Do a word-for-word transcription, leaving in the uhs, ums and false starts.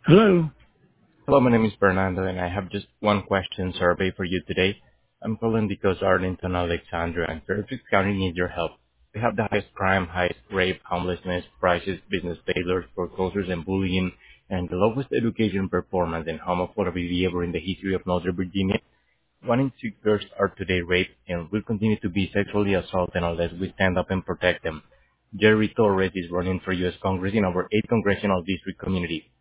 Hello. Hello, my name is Fernando, and I have just one question survey for you today. I'm calling because Arlington, Alexandria, and Fairfax County need your help. We have the highest crime, highest rape, homelessness, prices, business failures, foreclosures, and bullying, and the lowest education performance and home affordability ever in the history of Northern Virginia. One in six girls are today raped and will continue to be sexually assaulted unless we stand up and protect them. Jerry Torres is running for U S Congress in our eighth congressional district community.